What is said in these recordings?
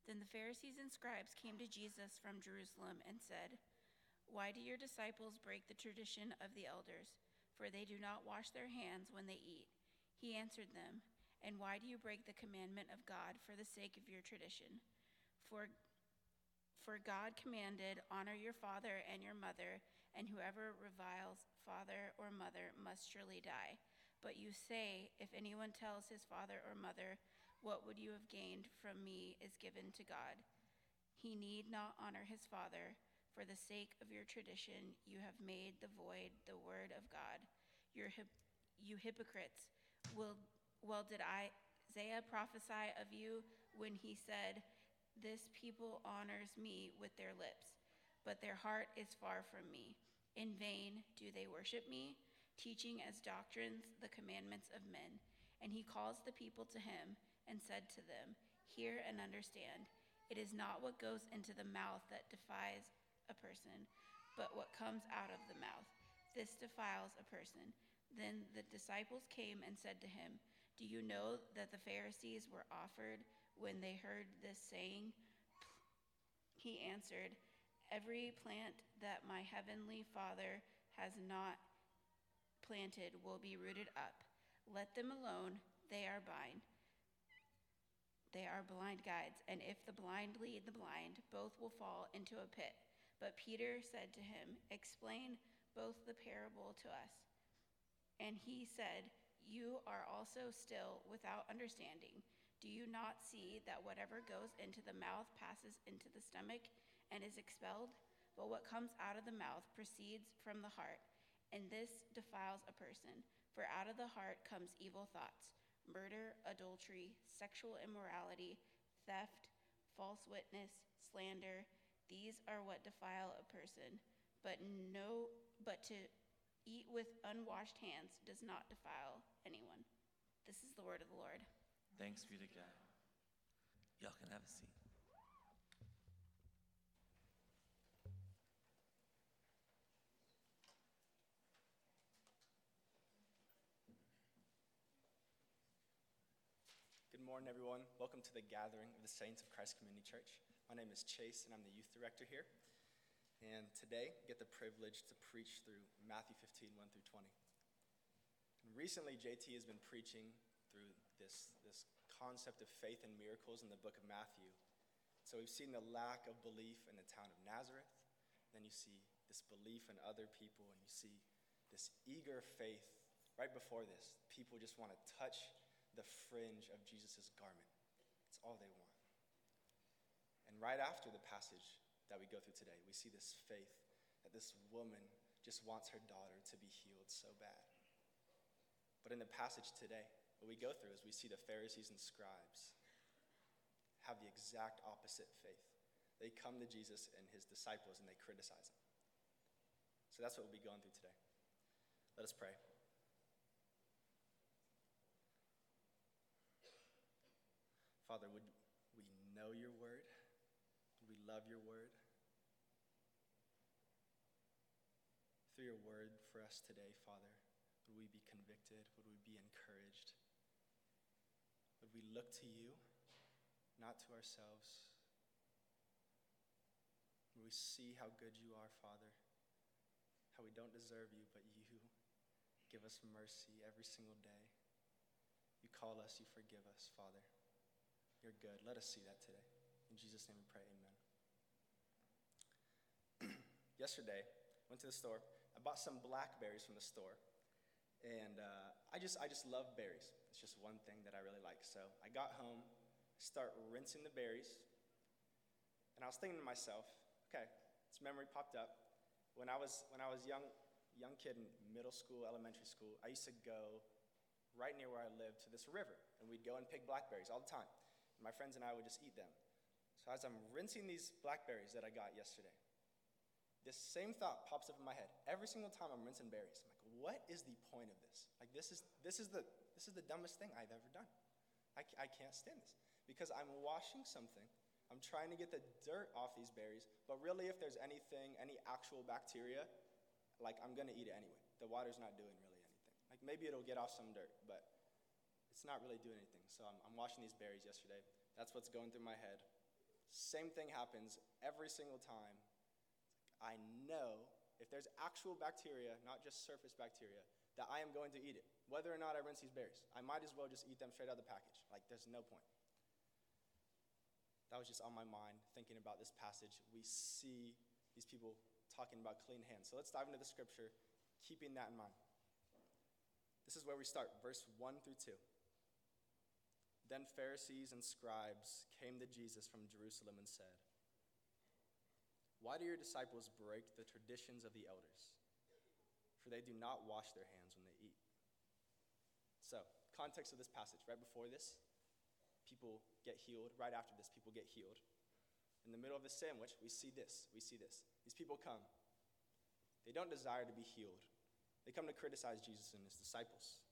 Then the Pharisees and scribes came to Jesus from Jerusalem and said, "Why do your disciples break the tradition of the elders? For they do not wash their hands when they eat." He answered them, "And why do you break the commandment of God for the sake of your tradition? For God commanded, 'Honor your father and your mother,' and whoever reviles father or mother must surely die. But you say, 'If anyone tells his father or mother, what would you have gained from me is given to God,' he need not honor his father. For the sake of your tradition, you have made the void the word of God. You hypocrites, well did Isaiah prophesy of you when he said, 'This people honors me with their lips, but their heart is far from me. In vain do they worship me, teaching as doctrines the commandments of men.' And he calls the people to him and said to them, 'Hear and understand. It is not what goes into the mouth that defiles a person, but what comes out of the mouth. This defiles a person.' Then the disciples came and said to him, 'Do you know that the Pharisees were offended when they heard this saying?' He answered, 'Every plant that my heavenly Father has not planted will be rooted up. Let them alone, they are blind guides, and if the blind lead the blind, both will fall into a pit.' But Peter said to him, 'Explain both the parable to us.' And he said, 'You are also still without understanding. Do you not see that whatever goes into the mouth passes into the stomach and is expelled? But what comes out of the mouth proceeds from the heart, and this defiles a person. For out of the heart comes evil thoughts, murder, adultery, sexual immorality, theft, false witness, slander. These are what defile a person. But to eat with unwashed hands does not defile anyone." This is the word of the Lord. Thanks be to God. Y'all can have a seat. Good morning, everyone. Welcome to the gathering of the Saints of Christ Community Church. My name is Chase, and I'm the youth director here. And today, I get the privilege to preach through Matthew 15, 1 through 20. And recently, JT has been preaching through this concept of faith and miracles in the book of Matthew. So we've seen the lack of belief in the town of Nazareth. Then you see this belief in other people, and you see this eager faith right before this. People just want to touch the fringe of Jesus' garment. It's all they want. And right after the passage that we go through today, we see this faith that this woman just wants her daughter to be healed so bad. But in the passage today, what we go through is we see the Pharisees and scribes have the exact opposite faith. They come to Jesus and his disciples and they criticize him. So that's what we'll be going through today. Let us pray. Father, would we know your word? Would we love your word? Through your word for us today, Father, would we be convicted? Would we be encouraged? Would we look to you, not to ourselves? Would we see how good you are, Father? How we don't deserve you, but you give us mercy every single day. You call us, you forgive us, Father. You're good. Let us see that today. In Jesus' name we pray, amen. Yesterday, went to the store. I bought some blackberries from the store. And I just love berries. It's just one thing that I really like. So I got home, start rinsing the berries. And I was thinking to myself, okay, this memory popped up. When I was young kid in middle school, elementary school, I used to go right near where I lived to this river. And we'd go and pick blackberries all the time. My friends and I would just eat them. So as I'm rinsing these blackberries that I got yesterday, this same thought pops up in my head. Every single time I'm rinsing berries, I'm like, what is the point of this? Like, this is the dumbest thing I've ever done. I can't stand this. Because I'm washing something, I'm trying to get the dirt off these berries, but really if there's any actual bacteria, like, I'm gonna eat it anyway. The water's not doing really anything. Like, maybe it'll get off some dirt, but it's not really doing anything. So I'm washing these berries yesterday. That's what's going through my head. Same thing happens every single time. I know if there's actual bacteria, not just surface bacteria, that I am going to eat it. Whether or not I rinse these berries, I might as well just eat them straight out of the package. Like, there's no point. That was just on my mind, thinking about this passage. We see these people talking about clean hands. So let's dive into the scripture, keeping that in mind. This is where we start, verse 1 through 2. Then Pharisees and scribes came to Jesus from Jerusalem and said, "Why do your disciples break the traditions of the elders? For they do not wash their hands when they eat." So, context of this passage, right before this, people get healed. Right after this, people get healed. In the middle of the sandwich, we see this. These people come. They don't desire to be healed. They come to criticize Jesus and his disciples.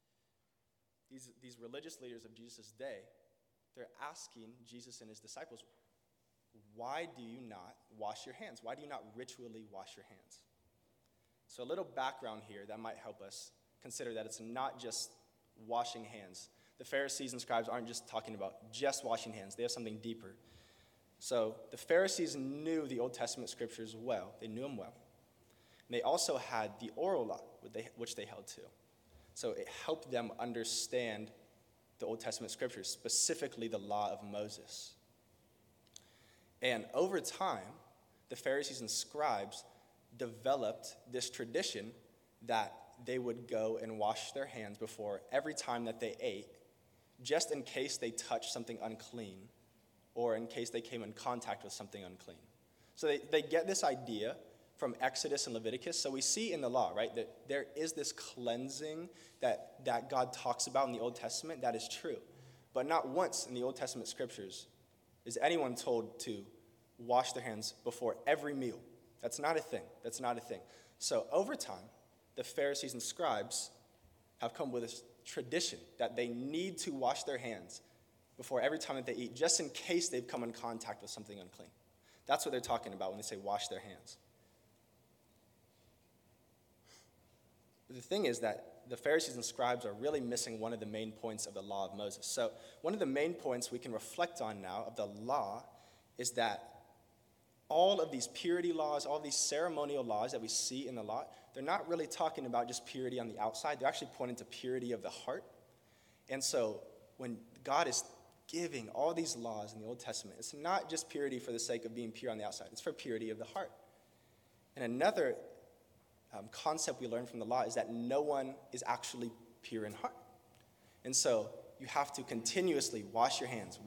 These religious leaders of Jesus' day, they're asking Jesus and his disciples, why do you not wash your hands? Why do you not ritually wash your hands? So a little background here that might help us consider that it's not just washing hands. The Pharisees and scribes aren't just talking about just washing hands. They have something deeper. So the Pharisees knew the Old Testament scriptures well. They knew them well. And they also had the oral law, which they held to. So it helped them understand the Old Testament scriptures, specifically the law of Moses. And over time, the Pharisees and scribes developed this tradition that they would go and wash their hands before every time that they ate, just in case they touched something unclean or in case they came in contact with something unclean. So they get this idea from Exodus and Leviticus. So we see in the law, right, that there is this cleansing that God talks about in the Old Testament. That is true. But not once in the Old Testament scriptures is anyone told to wash their hands before every meal. That's not a thing. So over time, the Pharisees and scribes have come with this tradition that they need to wash their hands before every time that they eat, just in case they've come in contact with something unclean. That's what they're talking about when they say wash their hands. But the thing is that the Pharisees and scribes are really missing one of the main points of the law of Moses. So one of the main points we can reflect on now of the law is that all of these purity laws, all these ceremonial laws that we see in the law, they're not really talking about just purity on the outside. They're actually pointing to purity of the heart. And so when God is giving all these laws in the Old Testament, it's not just purity for the sake of being pure on the outside. It's for purity of the heart. And another concept we learn from the law is that no one is actually pure in heart. And so you have to continuously wash your hands,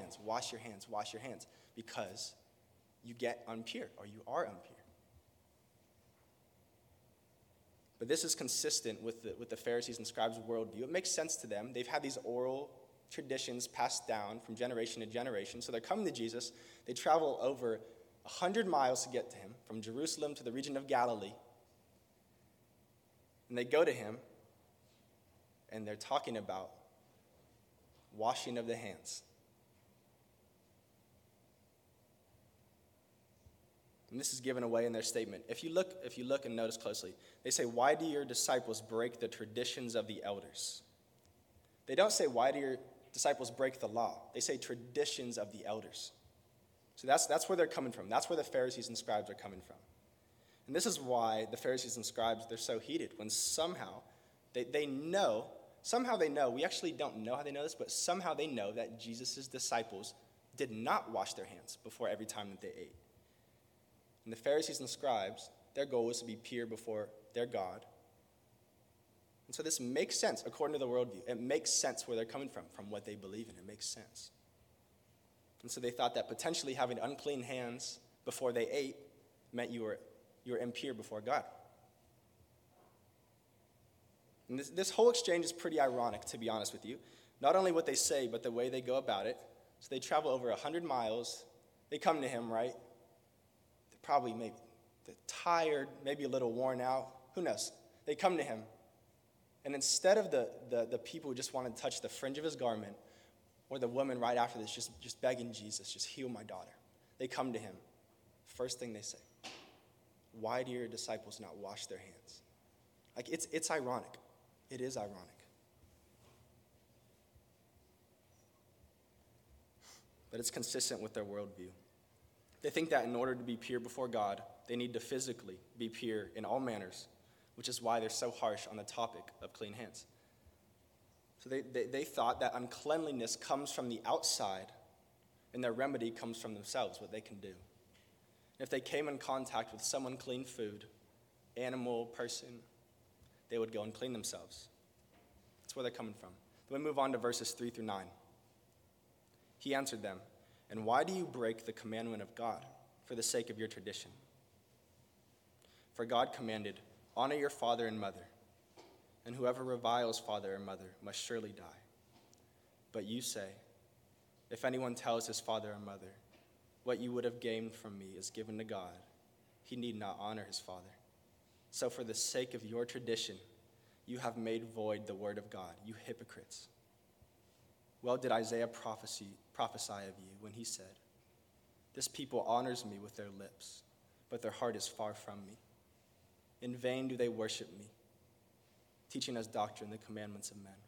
because you get impure, or you are impure. But this is consistent with the Pharisees and scribes' worldview. It makes sense to them. They've had these oral traditions passed down from generation to generation. So they're coming to Jesus. They travel over 100 miles to get to him, from Jerusalem to the region of Galilee. And they go to him, and they're talking about washing of the hands. And this is given away in their statement. If you look and notice closely, they say, "Why do your disciples break the traditions of the elders?" They don't say, "Why do your disciples break the law?" They say, "Traditions of the elders." So that's where they're coming from. That's where the Pharisees and scribes are coming from. And this is why the Pharisees and scribes, they're so heated when somehow they know, we actually don't know how they know this, but somehow they know that Jesus' disciples did not wash their hands before every time that they ate. And the Pharisees and scribes, their goal was to be pure before their God. And so this makes sense according to the worldview. It makes sense where they're coming from what they believe in. It makes sense. And so they thought that potentially having unclean hands before they ate meant you were impure before God. And this whole exchange is pretty ironic, to be honest with you. Not only what they say, but the way they go about it. So they travel over 100 miles. They come to him, right? They're tired, maybe a little worn out. Who knows? They come to him. And instead of the people who just want to touch the fringe of his garment, or the woman right after this just begging Jesus, just heal my daughter, they come to him. First thing they say, "Why do your disciples not wash their hands?" Like, it's ironic. It is ironic. but it's consistent with their worldview. They think that in order to be pure before God, they need to physically be pure in all manners, which is why they're so harsh on the topic of clean hands. So they thought that uncleanliness comes from the outside, and their remedy comes from themselves, what they can do. If they came in contact with some unclean food, animal, person, they would go and clean themselves. That's where they're coming from. Then we move on to verses 3 through 9. He answered them, "And why do you break the commandment of God for the sake of your tradition? For God commanded, 'Honor your father and mother,' and whoever reviles father or mother must surely die. But you say, 'If anyone tells his father or mother, what you would have gained from me is given to God, he need not honor his father.' So for the sake of your tradition, you have made void the word of God, you hypocrites. Well did Isaiah prophesy of you when he said, 'This people honors me with their lips, but their heart is far from me. In vain do they worship me, teaching as doctrine the commandments of men.'"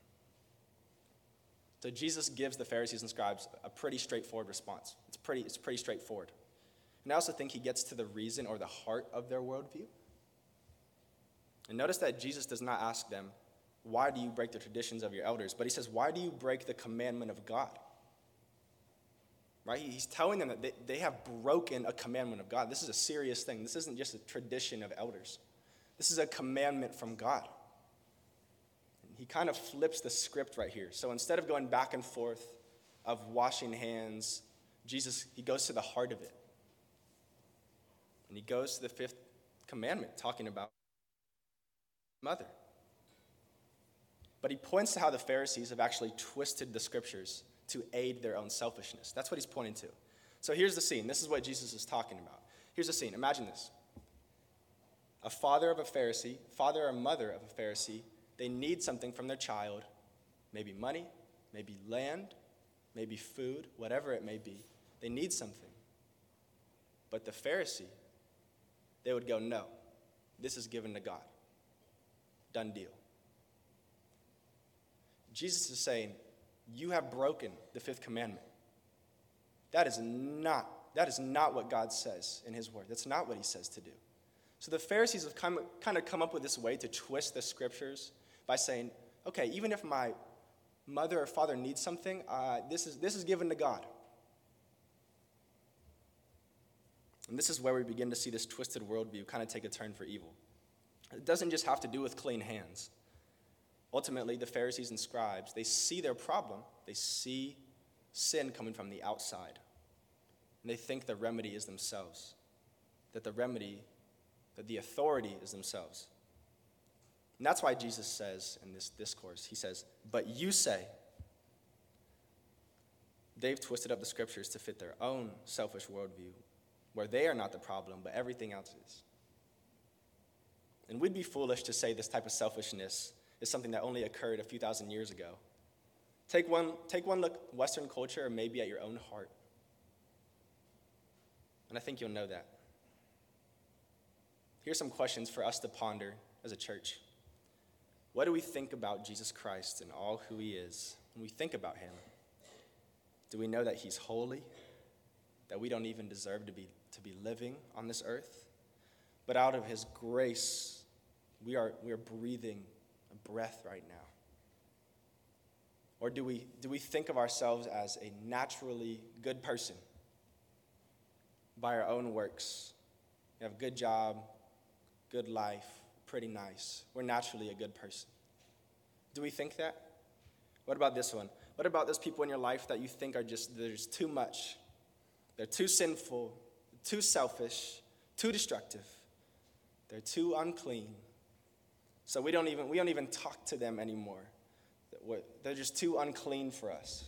So Jesus gives the Pharisees and scribes a pretty straightforward response. It's pretty straightforward. And I also think he gets to the reason or the heart of their worldview. And notice that Jesus does not ask them, "Why do you break the traditions of your elders?" But he says, "Why do you break the commandment of God?" Right? He's telling them that they have broken a commandment of God. This is a serious thing. This isn't just a tradition of elders. This is a commandment from God. And he kind of flips the script right here. So instead of going back and forth of washing hands, he goes to the heart of it. And he goes to the fifth commandment, talking about mother. But he points to how the Pharisees have actually twisted the scriptures to aid their own selfishness. That's what he's pointing to. So here's the scene. This is what Jesus is talking about. Here's the scene. Imagine this. A father or mother of a Pharisee, they need something from their child, maybe money, maybe land, maybe food, whatever it may be. They need something. But the Pharisee, they would go, "No, this is given to God. Done deal." Jesus is saying, you have broken the fifth commandment. That is not what God says in his word. That's not what he says to do. So the Pharisees have kind of come up with this way to twist the scriptures by saying, okay, even if my mother or father needs something, this is given to God. And this is where we begin to see this twisted worldview kind of take a turn for evil. It doesn't just have to do with clean hands. Ultimately, the Pharisees and scribes, they see their problem. They see sin coming from the outside. And they think the remedy is themselves. That the authority is themselves. And that's why Jesus says in this discourse, he says, "But you say," they've twisted up the scriptures to fit their own selfish worldview, where they are not the problem, but everything else is. And we'd be foolish to say this type of selfishness is something that only occurred a few thousand years ago. Take one look at Western culture, or maybe at your own heart. And I think you'll know that. Here's some questions for us to ponder as a church. What do we think about Jesus Christ and all who he is when we think about him? Do we know that he's holy, that we don't even deserve to be living on this earth? But out of his grace, we are breathing a breath right now. Or do we think of ourselves as a naturally good person by our own works? We have a good job, good life, pretty nice. We're naturally a good person. Do we think that? What about this one? What about those people in your life that you think there's too much? They're too sinful, too selfish, too destructive. They're too unclean. So we don't even talk to them anymore. They're just too unclean for us.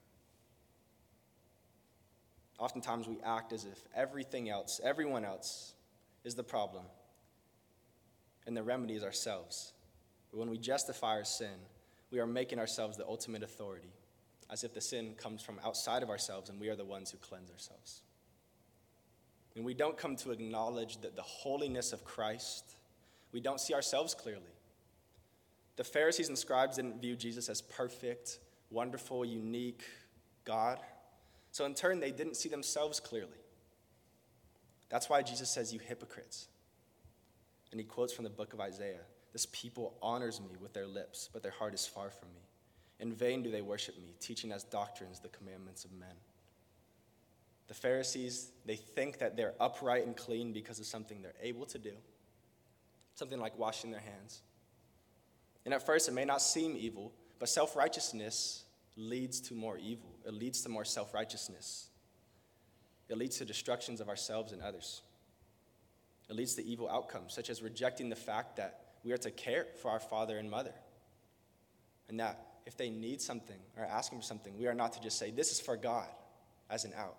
Oftentimes we act as if everyone else is the problem, and the remedy is ourselves. But when we justify our sin, we are making ourselves the ultimate authority, as if the sin comes from outside of ourselves and we are the ones who cleanse ourselves. And we don't come to acknowledge that the holiness of Christ, we don't see ourselves clearly. The Pharisees and scribes didn't view Jesus as perfect, wonderful, unique God. So in turn, they didn't see themselves clearly. That's why Jesus says, "You hypocrites." And he quotes from the book of Isaiah, "This people honors me with their lips, but their heart is far from me. In vain do they worship me, teaching as doctrines the commandments of men." The Pharisees, they think that they're upright and clean because of something they're able to do, something like washing their hands. And at first, it may not seem evil, but self-righteousness leads to more evil. It leads to more self-righteousness. It leads to destructions of ourselves and others. It leads to evil outcomes, such as rejecting the fact that we are to care for our father and mother, and that if they need something or are asking for something, we are not to just say, "This is for God," as an out.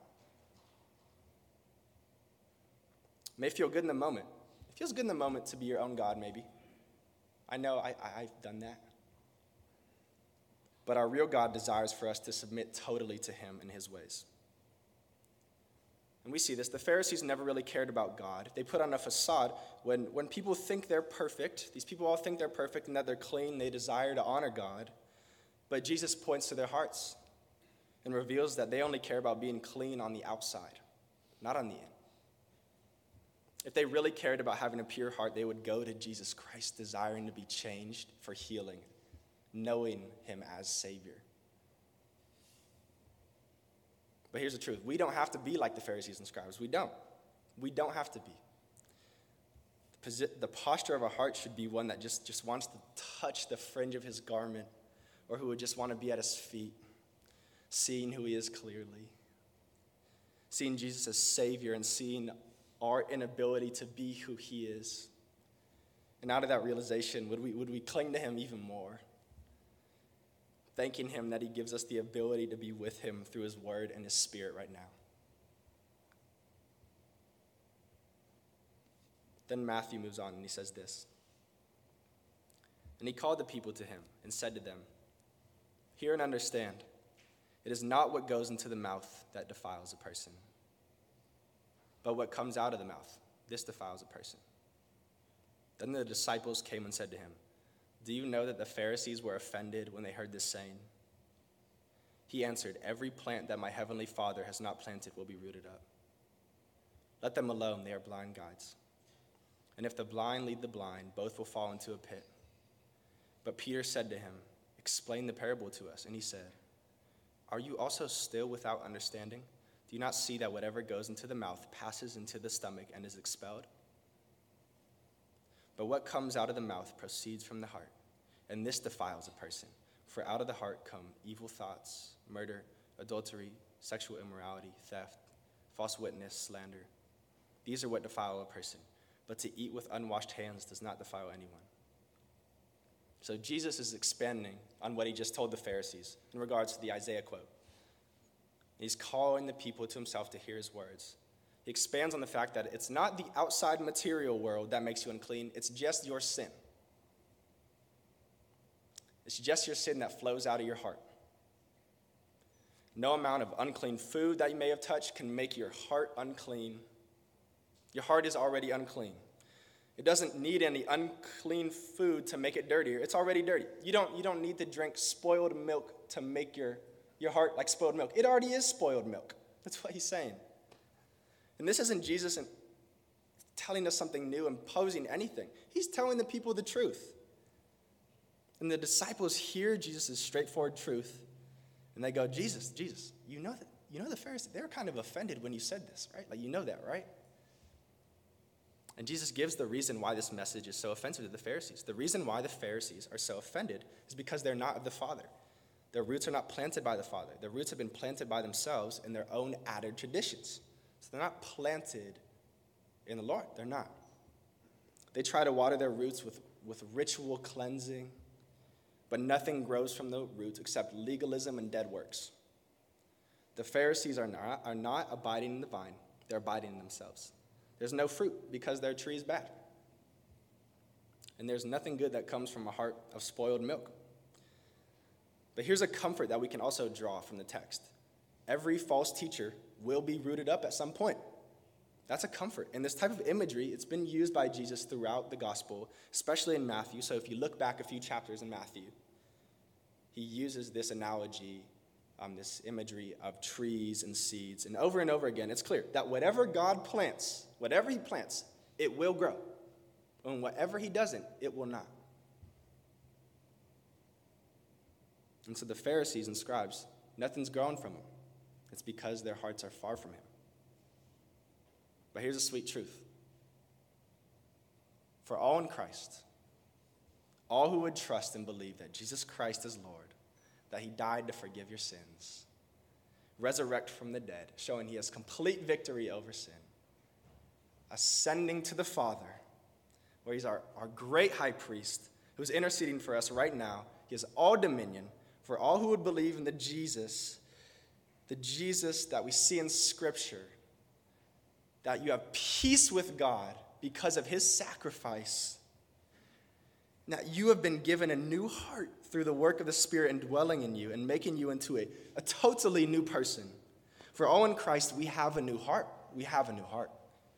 It may feel good in the moment. It feels good in the moment to be your own God, maybe. I know I've done that. But our real God desires for us to submit totally to him and his ways. And we see this. The Pharisees never really cared about God. They put on a facade. When people think they're perfect, these people all think they're perfect and that they're clean, they desire to honor God. But Jesus points to their hearts and reveals that they only care about being clean on the outside, not on the in. If they really cared about having a pure heart, they would go to Jesus Christ, desiring to be changed for healing, knowing him as Savior. But here's the truth. We don't have to be like the Pharisees and scribes. We don't. We don't have to be. The posture of our heart should be one that just wants to touch the fringe of his garment, or who would just want to be at his feet, seeing who he is clearly, seeing Jesus as Savior and seeing our inability to be who he is. And out of that realization, would we cling to him even more, thanking him that he gives us the ability to be with him through his word and his spirit right now. Then Matthew moves on and he says this. "And he called the people to him and said to them, 'Hear and understand. It is not what goes into the mouth that defiles a person, but what comes out of the mouth, this defiles a person.' Then the disciples came and said to him, 'Do you know that the Pharisees were offended when they heard this saying?' He answered, 'Every plant that my heavenly Father has not planted will be rooted up. Let them alone, they are blind guides. And if the blind lead the blind, both will fall into a pit.' But Peter said to him, 'Explain the parable to us.' And he said, 'Are you also still without understanding? Do you not see that whatever goes into the mouth passes into the stomach and is expelled? But what comes out of the mouth proceeds from the heart, and this defiles a person. For out of the heart come evil thoughts, murder, adultery, sexual immorality, theft, false witness, slander. These are what defile a person, but to eat with unwashed hands does not defile anyone.'" So Jesus is expanding on what he just told the Pharisees in regards to the Isaiah quote. He's calling the people to himself to hear his words. He expands on the fact that it's not the outside material world that makes you unclean, it's just your sin. It's just your sin that flows out of your heart. No amount of unclean food that you may have touched can make your heart unclean. Your heart is already unclean. It doesn't need any unclean food to make it dirtier. It's already dirty. You don't need to drink spoiled milk to make your heart like spoiled milk. It already is spoiled milk. That's what he's saying. And this isn't Jesus telling us something new, imposing anything. He's telling the people the truth. And the disciples hear Jesus' straightforward truth, and they go, Jesus, you know the Pharisees, they were kind of offended when you said this, right? Like, you know that, right? And Jesus gives the reason why this message is so offensive to the Pharisees. The reason why the Pharisees are so offended is because they're not of the Father. Their roots are not planted by the Father. Their roots have been planted by themselves in their own added traditions. So they're not planted in the Lord. They're not. They try to water their roots with ritual cleansing, but nothing grows from the roots except legalism and dead works. The Pharisees are not abiding in the vine. They're abiding in themselves. There's no fruit because their tree is bad. And there's nothing good that comes from a heart of spoiled milk. But here's a comfort that we can also draw from the text. Every false teacher will be rooted up at some point. That's a comfort. And this type of imagery, it's been used by Jesus throughout the gospel, especially in Matthew. So if you look back a few chapters in Matthew, he uses this analogy this imagery of trees and seeds. And over again, it's clear that whatever God plants, whatever he plants, it will grow. And whatever he doesn't, it will not. And so the Pharisees and scribes, nothing's growing from them. It's because their hearts are far from him. But here's a sweet truth. For all in Christ, all who would trust and believe that Jesus Christ is Lord, that he died to forgive your sins, resurrect from the dead, showing he has complete victory over sin, ascending to the Father, where he's our great high priest who's interceding for us right now. He has all dominion. For all who would believe in the Jesus that we see in Scripture, that you have peace with God because of his sacrifice, that you have been given a new heart through the work of the Spirit indwelling in you and making you into a totally new person. For all in Christ, we have a new heart. We have a new heart.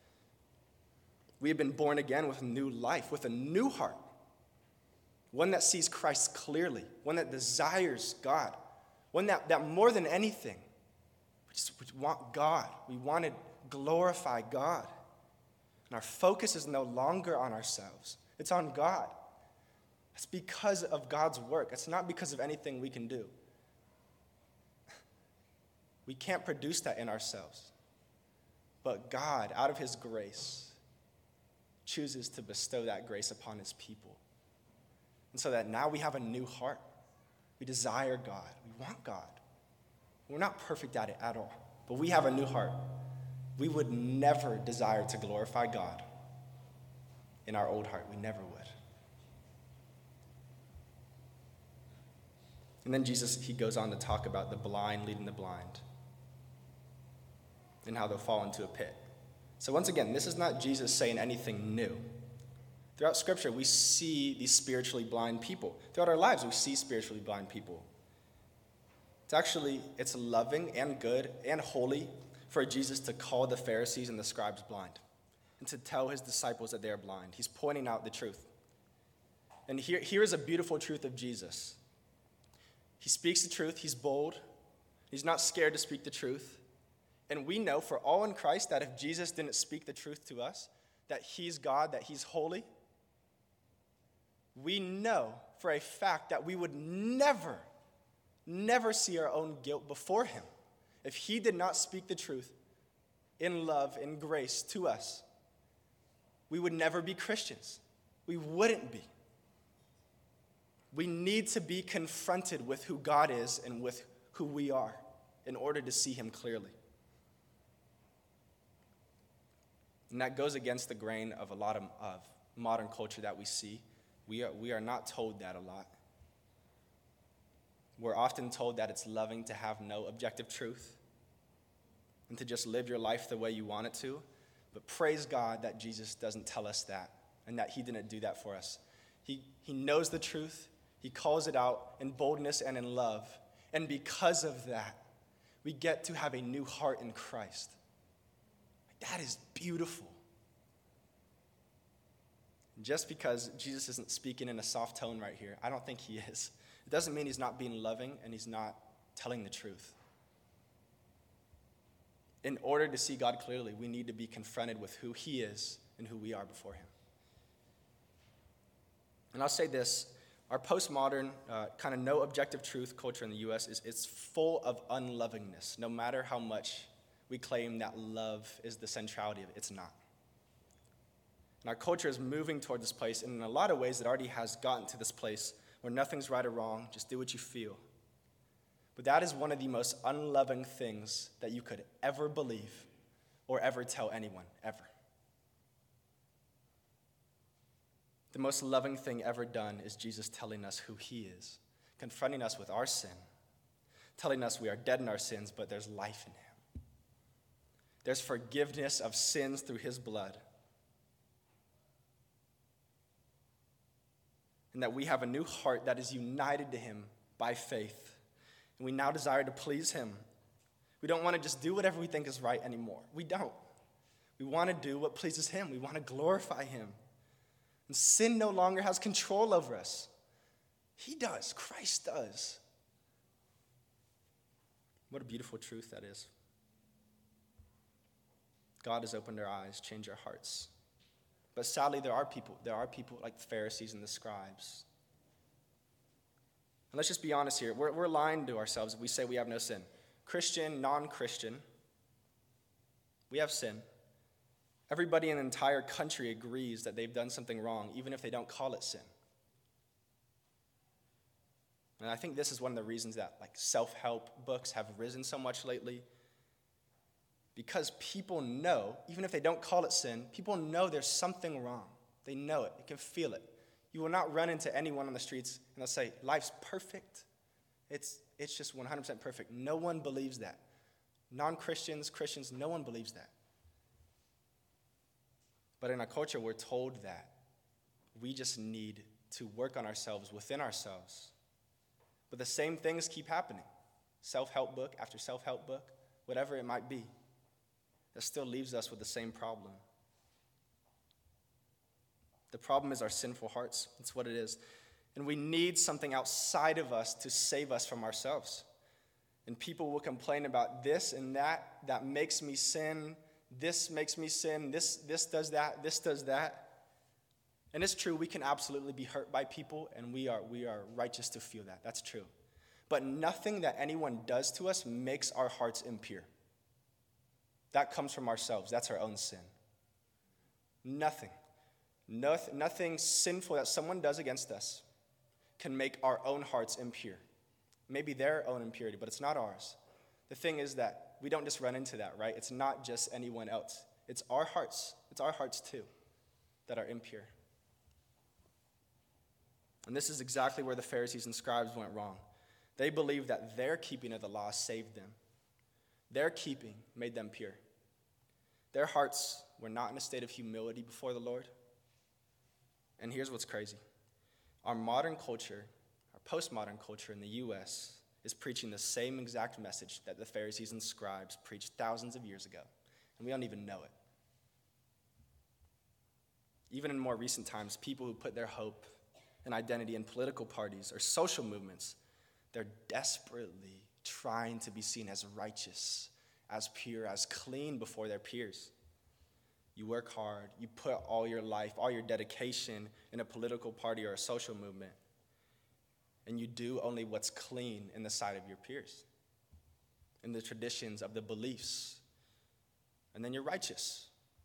We have been born again with a new life, with a new heart. One that sees Christ clearly, one that desires God, one that more than anything, we want God. We want to glorify God. And our focus is no longer on ourselves. It's on God. It's because of God's work. It's not because of anything we can do. We can't produce that in ourselves. But God, out of his grace, chooses to bestow that grace upon his people. And so that now we have a new heart. We desire God. We want God. We're not perfect at it at all, but we have a new heart. We would never desire to glorify God in our old heart. We never would. And then Jesus, he goes on to talk about the blind leading the blind and how they'll fall into a pit. So once again, this is not Jesus saying anything new. Throughout Scripture, we see these spiritually blind people. Throughout our lives, we see spiritually blind people. It's loving and good and holy for Jesus to call the Pharisees and the scribes blind and to tell his disciples that they are blind. He's pointing out the truth. And here is a beautiful truth of Jesus. He speaks the truth. He's bold. He's not scared to speak the truth. And we know for all in Christ that if Jesus didn't speak the truth to us, that he's God, that he's holy, we know for a fact that we would never see our own guilt before him if he did not speak the truth in love and grace to us. We would never be Christians. We wouldn't be. We need to be confronted with who God is and with who we are in order to see him clearly. And that goes against the grain of a lot of modern culture that we see. We are not told that a lot. We're often told that it's loving to have no objective truth and to just live your life the way you want it to. But praise God that Jesus doesn't tell us that and that he didn't do that for us. He knows the truth. He calls it out in boldness and in love. And because of that, we get to have a new heart in Christ. That is beautiful. Just because Jesus isn't speaking in a soft tone right here, I don't think he is. It doesn't mean he's not being loving and he's not telling the truth. In order to see God clearly, we need to be confronted with who he is and who we are before him. And I'll say this, our postmodern, kind of no objective truth culture in the U.S. it's full of unlovingness. No matter how much we claim that love is the centrality of it, it's not. And our culture is moving toward this place, and in a lot of ways it already has gotten to this place where nothing's right or wrong, just do what you feel. But that is one of the most unloving things that you could ever believe or ever tell anyone, ever. The most loving thing ever done is Jesus telling us who he is, confronting us with our sin, telling us we are dead in our sins, but there's life in him. There's forgiveness of sins through his blood. And that we have a new heart that is united to him by faith. And we now desire to please him. We don't want to just do whatever we think is right anymore. We don't. We want to do what pleases him. We want to glorify him. And sin no longer has control over us. He does. Christ does. What a beautiful truth that is. God has opened our eyes, changed our hearts. But sadly, there are people like the Pharisees and the scribes. And let's just be honest here. We're lying to ourselves if we say we have no sin. Christian, non-Christian, we have sin. Everybody in the entire country agrees that they've done something wrong, even if they don't call it sin. And I think this is one of the reasons that self-help books have risen so much lately. Because people know, even if they don't call it sin, people know there's something wrong. They know it. They can feel it. You will not run into anyone on the streets and they'll say, life's perfect. It's just 100% perfect. No one believes that. Non-Christians, Christians, no one believes that. But in our culture, we're told that we just need to work on ourselves within ourselves. But the same things keep happening. Self-help book after self-help book, whatever it might be. That still leaves us with the same problem. The problem is our sinful hearts. That's what it is. And we need something outside of us to save us from ourselves. And people will complain about this and that makes me sin. This makes me sin. This does that. This does that. And it's true, we can absolutely be hurt by people, and we are righteous to feel that. That's true. But nothing that anyone does to us makes our hearts impure. That comes from ourselves. That's our own sin. Nothing sinful that someone does against us can make our own hearts impure. Maybe their own impurity, but it's not ours. The thing is that we don't just run into that, right? It's not just anyone else. It's our hearts. It's our hearts too that are impure. And this is exactly where the Pharisees and scribes went wrong. They believed that their keeping of the law saved them. Their keeping made them pure. Their hearts were not in a state of humility before the Lord. And here's what's crazy. Our modern culture, our postmodern culture in the U.S., is preaching the same exact message that the Pharisees and scribes preached thousands of years ago. And we don't even know it. Even in more recent times, people who put their hope and identity in political parties or social movements, they're desperately trying to be seen as righteous, as pure, as clean before their peers. You work hard, you put all your life, all your dedication in a political party or a social movement, and you do only what's clean in the sight of your peers, in the traditions of the beliefs, and then you're righteous.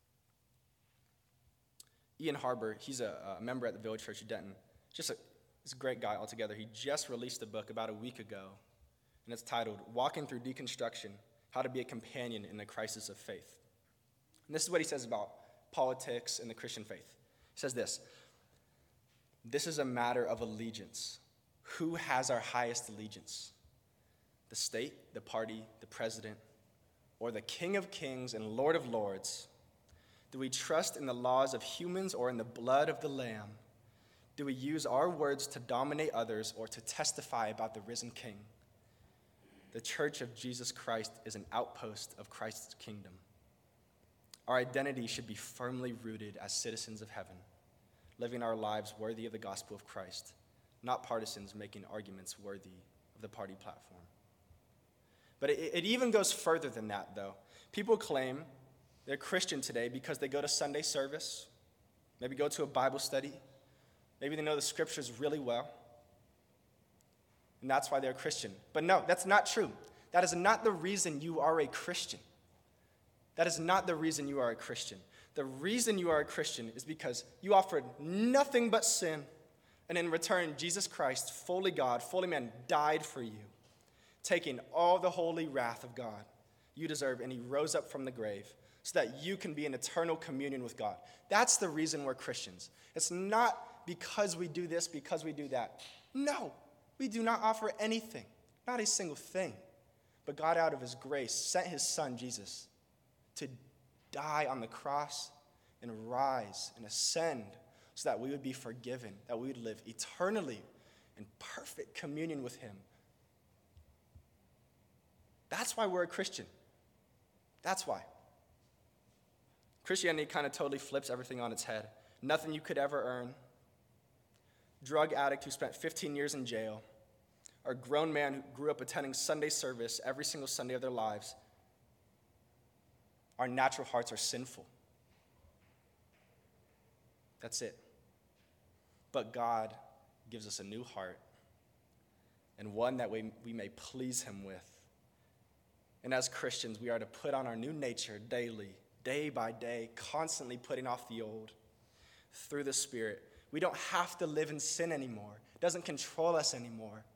Ian Harbour, he's a member at the Village Church of Denton. He's a great guy altogether. He just released a book about a week ago, and it's titled, Walking Through Deconstruction, How to Be a Companion in the Crisis of Faith. And this is what he says about politics and the Christian faith. He says this is a matter of allegiance. Who has our highest allegiance? The state, the party, the president, or the King of Kings and Lord of Lords? Do we trust in the laws of humans or in the blood of the Lamb? Do we use our words to dominate others or to testify about the risen King? The Church of Jesus Christ is an outpost of Christ's kingdom. Our identity should be firmly rooted as citizens of heaven, living our lives worthy of the gospel of Christ, not partisans making arguments worthy of the party platform. But it even goes further than that, though. People claim they're Christian today because they go to Sunday service, maybe go to a Bible study, maybe they know the scriptures really well, and that's why they're a Christian. But no, that's not true. That is not the reason you are a Christian. That is not the reason you are a Christian. The reason you are a Christian is because you offered nothing but sin, and in return, Jesus Christ, fully God, fully man, died for you, taking all the holy wrath of God you deserve, and he rose up from the grave so that you can be in eternal communion with God. That's the reason we're Christians. It's not because we do this, because we do that. No, we do not offer anything, not a single thing. But God, out of his grace, sent his son, Jesus, to die on the cross and rise and ascend so that we would be forgiven, that we would live eternally in perfect communion with him. That's why we're a Christian. That's why. Christianity kind of totally flips everything on its head. Nothing you could ever earn. Drug addict who spent 15 years in jail. or a grown man who grew up attending Sunday service every single Sunday of their lives, our natural hearts are sinful. That's it. But God gives us a new heart, and one that we may please him with. And as Christians, we are to put on our new nature daily, day by day, constantly putting off the old through the Spirit. We don't have to live in sin anymore. It doesn't control us anymore.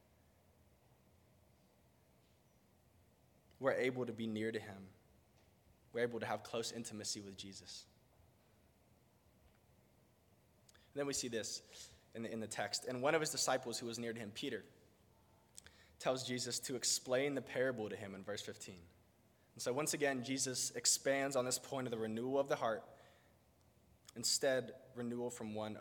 We're able to be near to him. We're able to have close intimacy with Jesus. And then we see this in the text. And one of his disciples who was near to him, Peter, tells Jesus to explain the parable to him in verse 15. And so once again, Jesus expands on this point of the renewal of the heart instead of renewal from one's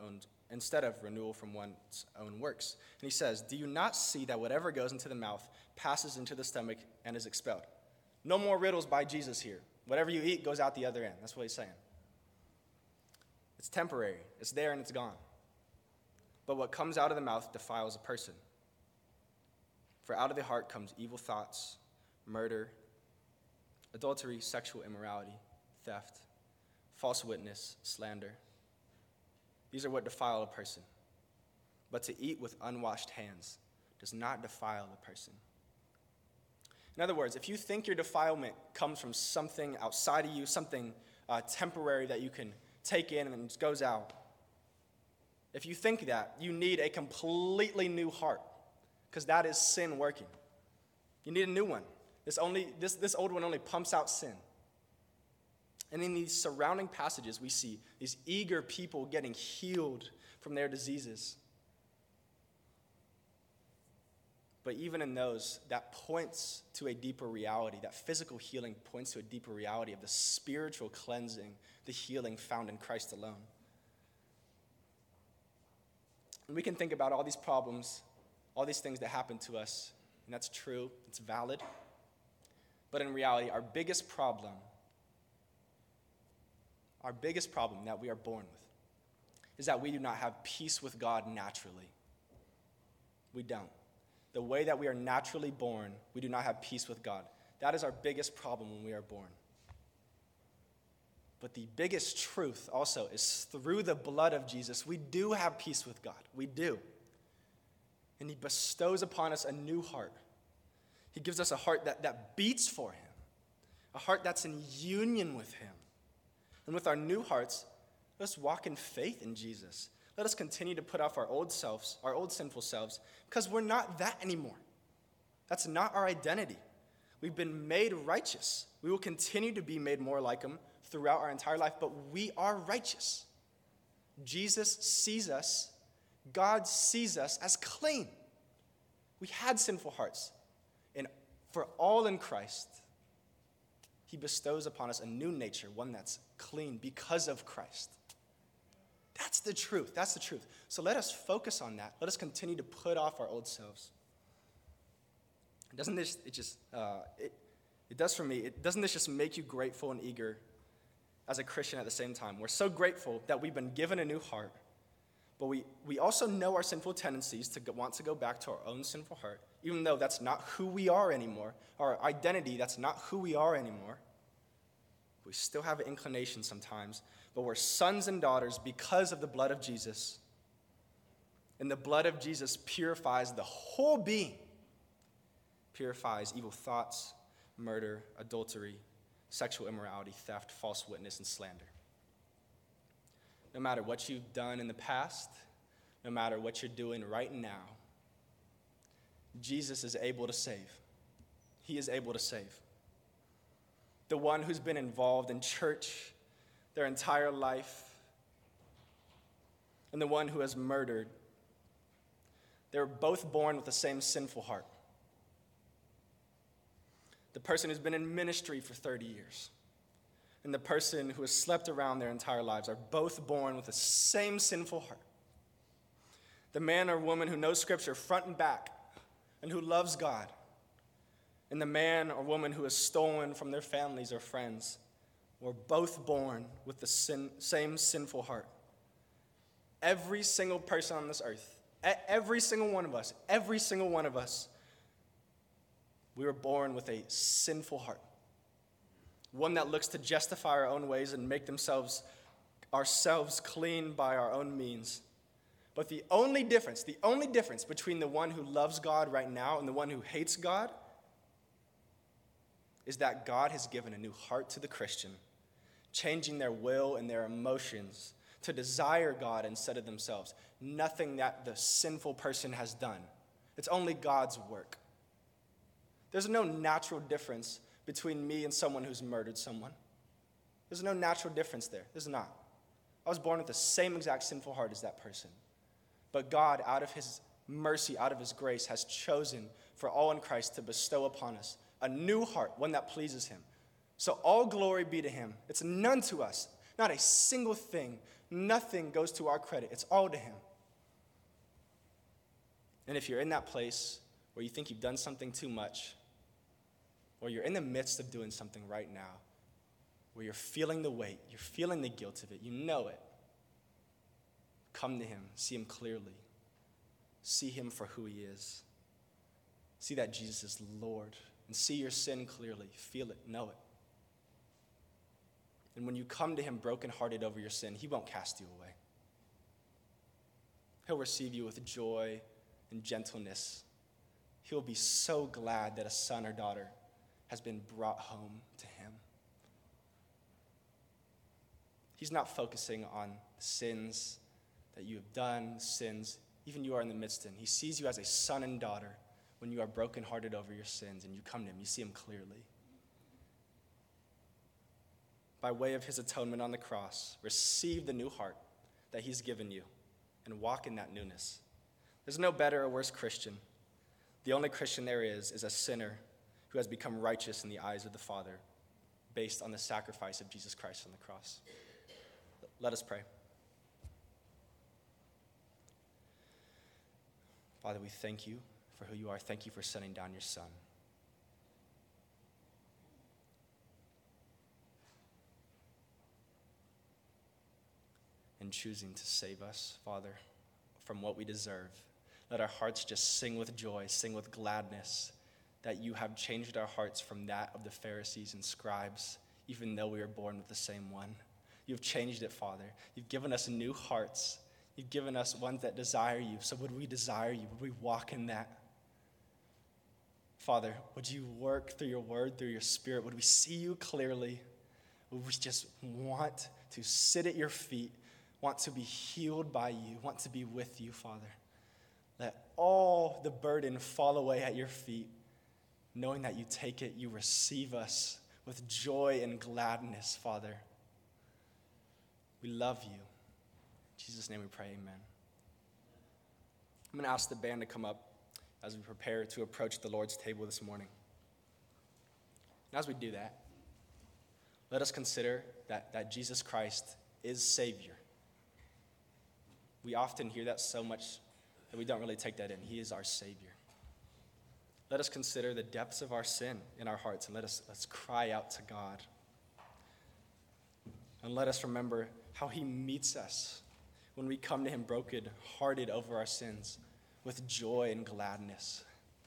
own works. And he says, "Do you not see that whatever goes into the mouth passes into the stomach and is expelled?" No more riddles by Jesus here. Whatever you eat goes out the other end. That's what he's saying. It's temporary. It's there and it's gone. But what comes out of the mouth defiles a person. For out of the heart comes evil thoughts, murder, adultery, sexual immorality, theft, false witness, slander. These are what defile a person. But to eat with unwashed hands does not defile the person. In other words, if you think your defilement comes from something outside of you, something temporary that you can take in and then just goes out, if you think that, you need a completely new heart, because that is sin working. You need a new one. This old one only pumps out sin. And in these surrounding passages, we see these eager people getting healed from their diseases. But even in those, that points to a deeper reality. That physical healing points to a deeper reality of the spiritual cleansing, the healing found in Christ alone. And we can think about all these problems, all these things that happen to us, and that's true, it's valid. But in reality, our biggest problem that we are born with is that we do not have peace with God naturally. We don't. The way that we are naturally born, we do not have peace with God. That is our biggest problem when we are born. But the biggest truth also is through the blood of Jesus, we do have peace with God. We do. And he bestows upon us a new heart. He gives us a heart that beats for him, a heart that's in union with him. And with our new hearts, let us walk in faith in Jesus. Let us continue to put off our old selves, our old sinful selves, because we're not that anymore. That's not our identity. We've been made righteous. We will continue to be made more like him throughout our entire life, but we are righteous. Jesus sees us, God sees us as clean. We had sinful hearts, and for all in Christ, he bestows upon us a new nature, one that's clean because of Christ. That's the truth. That's the truth. So let us focus on that. Let us continue to put off our old selves. Doesn't this just make you grateful and eager as a Christian at the same time? We're so grateful that we've been given a new heart, but we also know our sinful tendencies to want to go back to our own sinful heart, even though that's not who we are anymore. Our identity, that's not who we are anymore. We still have an inclination sometimes, but we're sons and daughters because of the blood of Jesus. And the blood of Jesus purifies the whole being. Purifies evil thoughts, murder, adultery, sexual immorality, theft, false witness, and slander. No matter what you've done in the past, no matter what you're doing right now, Jesus is able to save. He is able to save. The one who's been involved in church their entire life, and the one who has murdered, they were both born with the same sinful heart. The person who's been in ministry for 30 years and the person who has slept around their entire lives are both born with the same sinful heart. The man or woman who knows Scripture front and back and who loves God, and the man or woman who has stolen from their families or friends were both born with the same sinful heart. Every single person on this earth Every single one of us, we were born with a sinful heart. One that looks to justify our own ways and make ourselves clean by our own means. But the only difference between the one who loves God right now and the one who hates God is that God has given a new heart to the Christian, changing their will and their emotions to desire God instead of themselves. Nothing that the sinful person has done. It's only God's work. There's no natural difference between me and someone who's murdered someone. There's no natural difference there. There's not. I was born with the same exact sinful heart as that person. But God, out of his mercy, out of his grace, has chosen for all in Christ to bestow upon us a new heart, one that pleases him. So all glory be to him. It's none to us. Not a single thing. Nothing goes to our credit. It's all to him. And if you're in that place where you think you've done something too much, or you're in the midst of doing something right now, where you're feeling the weight, you're feeling the guilt of it, you know it, come to him, see him clearly. See him for who he is. See that Jesus is Lord, and see your sin clearly. Feel it, know it. And when you come to him brokenhearted over your sin, he won't cast you away. He'll receive you with joy and gentleness. He'll be so glad that a son or daughter has been brought home to him. He's not focusing on sins that you have done, sins even you are in the midst of. He sees you as a son and daughter when you are brokenhearted over your sins and you come to him. You see him clearly. By way of his atonement on the cross, receive the new heart that he's given you and walk in that newness. There's no better or worse Christian. The only Christian there is a sinner who has become righteous in the eyes of the Father based on the sacrifice of Jesus Christ on the cross. Let us pray. Father, we thank you for who you are. Thank you for sending down your Son. And choosing to save us, Father, from what we deserve. Let our hearts just sing with joy, sing with gladness, that you have changed our hearts from that of the Pharisees and scribes, even though we were born with the same one. You've changed it, Father. You've given us new hearts. You've given us ones that desire you. So would we desire you? Would we walk in that? Father, would you work through your word, through your spirit? Would we see you clearly? Would we just want to sit at your feet, want to be healed by you, want to be with you, Father? Let all the burden fall away at your feet, knowing that you take it, you receive us with joy and gladness, Father. We love you. In Jesus' name we pray, amen. I'm going to ask the band to come up as we prepare to approach the Lord's table this morning. And as we do that, let us consider that Jesus Christ is Savior. We often hear that so much that we don't really take that in. He is our Savior. Let us consider the depths of our sin in our hearts, and let's cry out to God. And let us remember how he meets us when we come to him broken-hearted over our sins with joy and gladness.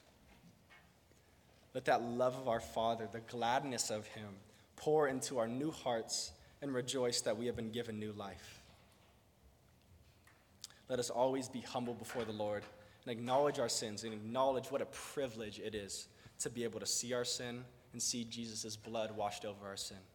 Let that love of our Father, the gladness of him, pour into our new hearts and rejoice that we have been given new life. Let us always be humble before the Lord and acknowledge our sins and acknowledge what a privilege it is to be able to see our sin and see Jesus' blood washed over our sin.